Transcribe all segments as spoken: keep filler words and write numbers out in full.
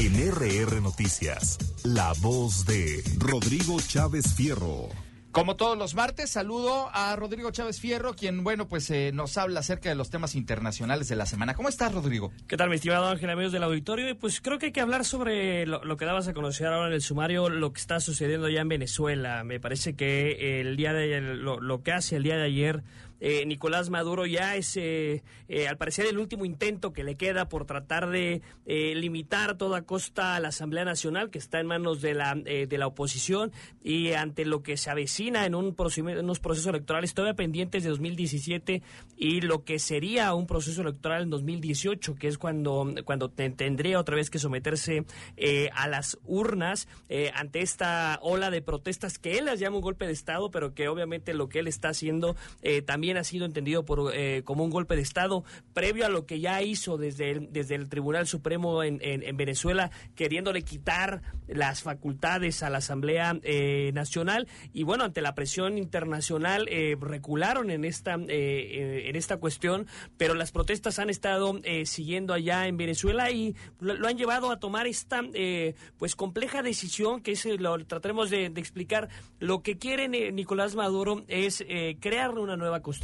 En R R Noticias, la voz de Rodrigo Chávez Fierro. Como todos los martes, saludo a Rodrigo Chávez Fierro, quien, bueno, pues eh, nos habla acerca de los temas internacionales de la semana. ¿Cómo estás, Rodrigo? ¿Qué tal, mi estimado Ángel, amigos del auditorio? Y pues creo que hay que hablar sobre lo, lo que dabas a conocer ahora en el sumario, lo que está sucediendo ya en Venezuela. Me parece que el día de ayer, lo, lo que hace el día de ayer eh, Nicolás Maduro ya es, eh, eh, al parecer, el último intento que le queda por tratar de eh, limitar a toda costa a la Asamblea Nacional, que está en manos de la, eh, de la oposición, y ante lo que se avecina en un procedimiento, en unos procesos electorales todavía pendientes de dos mil diecisiete y lo que sería un proceso electoral en dos mil dieciocho, que es cuando, cuando te, tendría otra vez que someterse eh, a las urnas eh, ante esta ola de protestas que él las llama un golpe de Estado, pero que obviamente lo que él está haciendo eh, también ha sido entendido por eh, como un golpe de Estado, previo a lo que ya hizo desde el, desde el Tribunal Supremo en, en, en Venezuela, queriéndole quitar las facultades a la Asamblea eh, Nacional. Y bueno, ante la presión internacional eh, recularon en esta eh, eh, en esta cuestión, pero las protestas han estado eh, siguiendo allá en Venezuela y lo, lo han llevado a tomar esta eh, pues compleja decisión, que es, lo trataremos de, de explicar. Lo que quiere eh, Nicolás Maduro es eh, crear una nueva constitución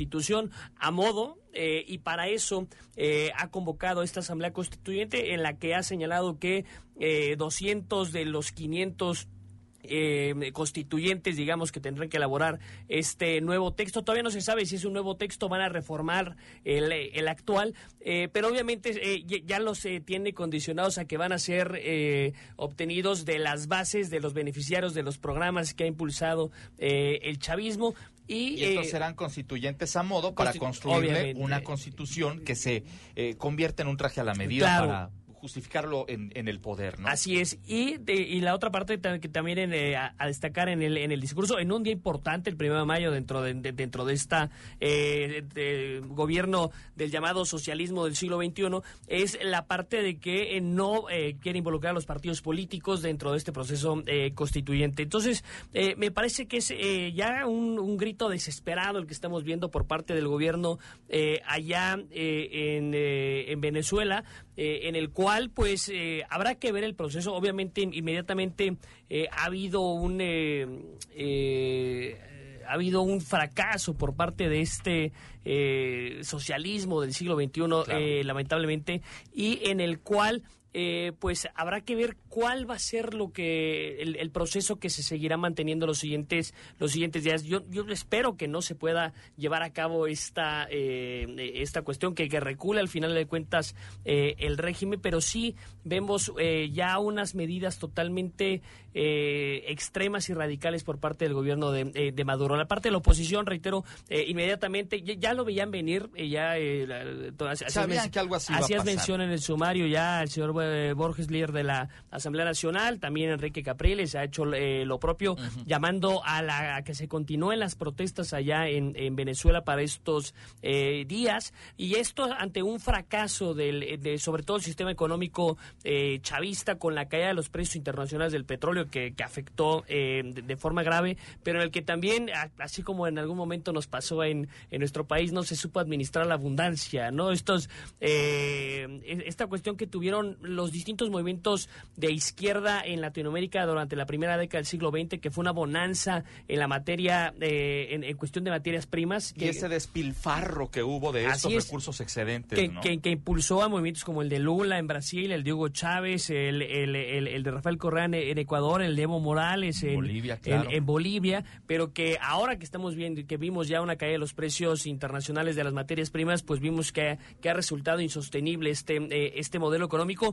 a modo, eh, y para eso eh, ha convocado esta Asamblea Constituyente, en la que ha señalado que eh, doscientos de los quinientos Eh, constituyentes, digamos, que tendrán que elaborar este nuevo texto. Todavía no se sabe si es un nuevo texto, van a reformar el, el actual, eh, pero obviamente eh, ya los eh, tiene condicionados a que van a ser eh, obtenidos de las bases de los beneficiarios de los programas que ha impulsado eh, el chavismo. Y, y estos eh, serán serán constituyentes a modo para construirle obviamente una constitución que se eh, convierta en un traje a la medida, claro, para justificarlo en, en el poder, ¿no? Así es. Y de, y la otra parte que también en, eh, a, a destacar en el en el discurso, en un día importante, el primero de mayo, dentro de, de dentro de esta eh, de gobierno del llamado socialismo del siglo veintiuno, es la parte de que eh, no eh, quiere involucrar a los partidos políticos dentro de este proceso eh, constituyente. Entonces, eh, me parece que es eh, ya un, un grito desesperado el que estamos viendo por parte del gobierno eh, allá eh, en, eh, en Venezuela, eh, en el cual cual pues eh, habrá que ver el proceso. Obviamente inmediatamente eh, ha habido un eh, eh, ha habido un fracaso por parte de este eh, socialismo del siglo veintiuno, claro, eh, lamentablemente, y en el cual Eh, pues habrá que ver cuál va a ser lo que el, el proceso que se seguirá manteniendo los siguientes los siguientes días. Yo yo espero que no se pueda llevar a cabo esta eh, esta cuestión, que, que recule al final de cuentas eh, el régimen, pero sí vemos eh, ya unas medidas totalmente eh, extremas y radicales por parte del gobierno de, eh, de Maduro. La parte de la oposición, reitero, eh, inmediatamente ya, ya lo veían venir, eh, ya eh, todas, sabían hacías, que algo así iba a pasar. Hacías mención en el sumario ya el señor Borges, líder de la Asamblea Nacional, también Enrique Capriles ha hecho eh, lo propio, uh-huh, llamando a, la, a que se continúen las protestas allá en, en Venezuela para estos eh, días, y esto ante un fracaso del, de, sobre todo el sistema económico eh, chavista, con la caída de los precios internacionales del petróleo que, que afectó eh, de, de forma grave, pero en el que también, así como en algún momento nos pasó en, en nuestro país, no se supo administrar la abundancia, ¿no? Estos eh, esta cuestión que tuvieron los distintos movimientos de izquierda en Latinoamérica durante la primera década del siglo veinte, que fue una bonanza en la materia, eh, en, en cuestión de materias primas. Que, y ese despilfarro que hubo de estos es, recursos excedentes, que, ¿no? que, que impulsó a movimientos como el de Lula en Brasil, el de Hugo Chávez, el, el, el, el de Rafael Correa en, en Ecuador, el de Evo Morales en, en Bolivia, claro, en, en Bolivia, pero que ahora que estamos viendo, que vimos ya una caída de los precios internacionales de las materias primas, pues vimos que, que ha resultado insostenible este, eh, este modelo económico.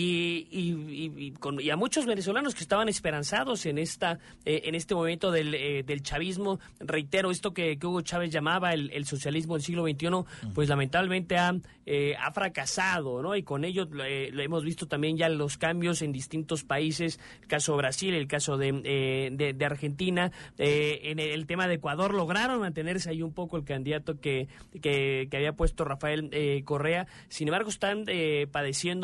Y, y, y, y, con, y a muchos venezolanos que estaban esperanzados en esta eh, en este momento del, eh, del chavismo, reitero, esto que, que Hugo Chávez llamaba el, el socialismo del siglo veintiuno, pues lamentablemente ha, eh, ha fracasado, ¿no? Y con ello eh, lo hemos visto también ya los cambios en distintos países, el caso de Brasil, el caso de, eh, de, de Argentina, eh, en el, el tema de Ecuador lograron mantenerse ahí un poco el candidato que, que, que había puesto Rafael eh, Correa. Sin embargo, están eh, padeciendo eh,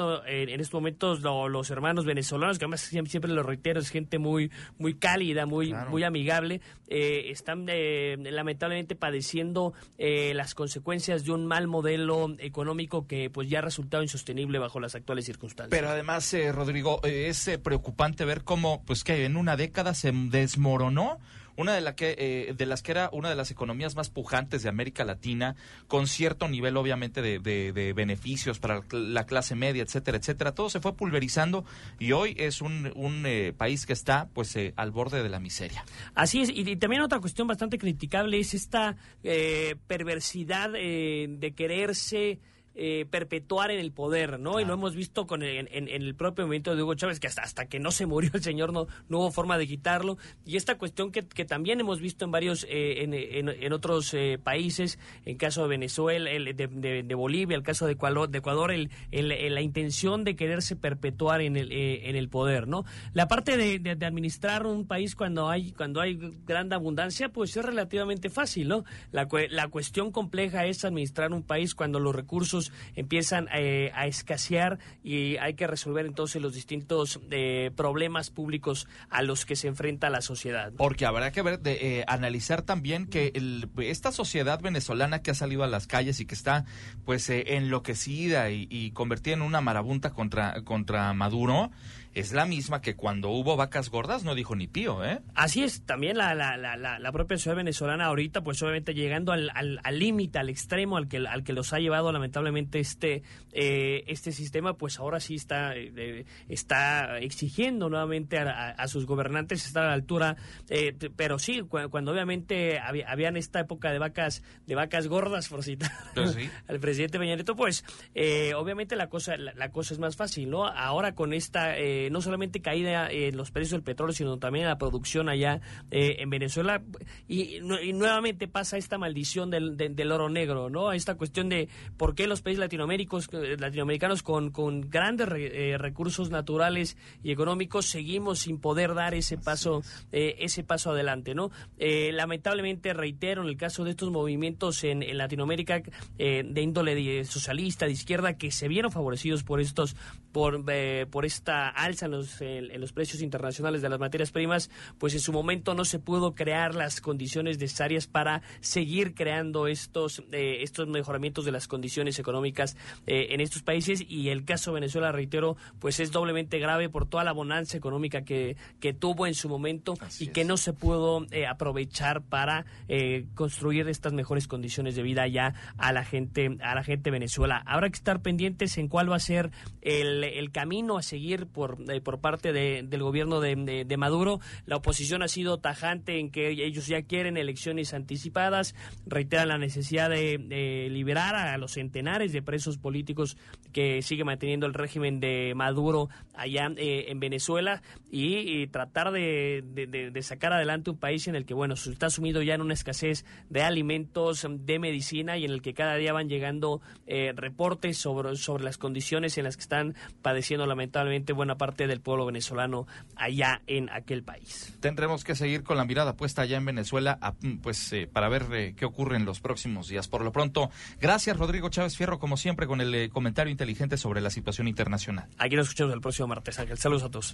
en, en estos momentos lo, los hermanos venezolanos, que además siempre, siempre lo reitero, es gente muy muy cálida, muy claro. muy amigable, eh, están eh, lamentablemente padeciendo eh, las consecuencias de un mal modelo económico que pues ya ha resultado insostenible bajo las actuales circunstancias. Pero además, eh, Rodrigo, eh, es eh, preocupante ver cómo pues que en una década se desmoronó una de, la que, eh, de las que era una de las economías más pujantes de América Latina, con cierto nivel obviamente de, de, de beneficios para la clase media, etcétera, etcétera. Todo se fue pulverizando y hoy es un, un eh, país que está pues eh, al borde de la miseria. Así es, y, y también otra cuestión bastante criticable es esta eh, perversidad eh, de quererse Eh, perpetuar en el poder, ¿no? Claro. Y lo hemos visto con el, en, en el propio movimiento de Hugo Chávez, que hasta, hasta que no se murió el señor no, no hubo forma de quitarlo, y esta cuestión que, que también hemos visto en varios, eh, en, en, en otros eh, países, en caso de Venezuela, el, de, de, de Bolivia, el caso de Ecuador, de Ecuador el, el, el, la intención de quererse perpetuar en el, eh, en el poder, ¿no? La parte de, de, de administrar un país cuando hay, cuando hay gran abundancia, pues es relativamente fácil, ¿no? La, la cuestión compleja es administrar un país cuando los recursos empiezan eh, a escasear y hay que resolver entonces los distintos eh, problemas públicos a los que se enfrenta la sociedad, ¿no? Porque habrá que ver, de, eh, analizar también que el, esta sociedad venezolana que ha salido a las calles y que está pues eh, enloquecida y, y convertida en una marabunta contra, contra Maduro, es la misma que cuando hubo vacas gordas no dijo ni pío, ¿eh? Así es, también la, la, la, la propia ciudad venezolana ahorita, pues obviamente llegando al límite, al, al, al extremo al que, al que los ha llevado lamentablemente este eh, este sistema, pues ahora sí está eh, está exigiendo nuevamente a, a, a sus gobernantes estar a la altura, eh, pero sí, cu cuando obviamente había, habían esta época de vacas de vacas gordas, por citar ¿sí? al presidente Peña Nieto, pues eh, obviamente la cosa la, la cosa es más fácil, ¿no? Ahora con esta eh, no solamente caída en los precios del petróleo, sino también en la producción allá eh, en Venezuela, y, y nuevamente pasa esta maldición del, del, del oro negro, ¿no? Esta cuestión de por qué los países latinoamericanos, latinoamericanos con, con grandes re, eh, recursos naturales y económicos seguimos sin poder dar ese paso eh, ese paso adelante, ¿no? Eh, lamentablemente, reitero, en el caso de estos movimientos en, en Latinoamérica eh, de índole de socialista, de izquierda, que se vieron favorecidos por estos por, eh, por esta alza En los, en los precios internacionales de las materias primas, pues en su momento no se pudo crear las condiciones necesarias para seguir creando estos eh, estos mejoramientos de las condiciones económicas eh, en estos países, y el caso de Venezuela, reitero, pues es doblemente grave por toda la bonanza económica que, que tuvo en su momento. Así y es. Que no se pudo eh, aprovechar para eh, construir estas mejores condiciones de vida ya a la gente a la gente de Venezuela. Habrá que estar pendientes en cuál va a ser el, el camino a seguir por por parte de, del gobierno de, de, de Maduro. La oposición ha sido tajante en que ellos ya quieren elecciones anticipadas, reiteran la necesidad de, de liberar a los centenares de presos políticos que sigue manteniendo el régimen de Maduro allá eh, en Venezuela, y, y tratar de, de, de sacar adelante un país en el que, bueno, está sumido ya en una escasez de alimentos, de medicina, y en el que cada día van llegando eh, reportes sobre, sobre las condiciones en las que están padeciendo lamentablemente buena parte del pueblo venezolano allá en aquel país. Tendremos que seguir con la mirada puesta allá en Venezuela, a, pues eh, para ver eh, qué ocurre en los próximos días. Por lo pronto, gracias Rodrigo Chávez Fierro, como siempre, con el eh, comentario inteligente sobre la situación internacional. Aquí nos escuchamos el próximo martes, Ángel. Saludos a todos.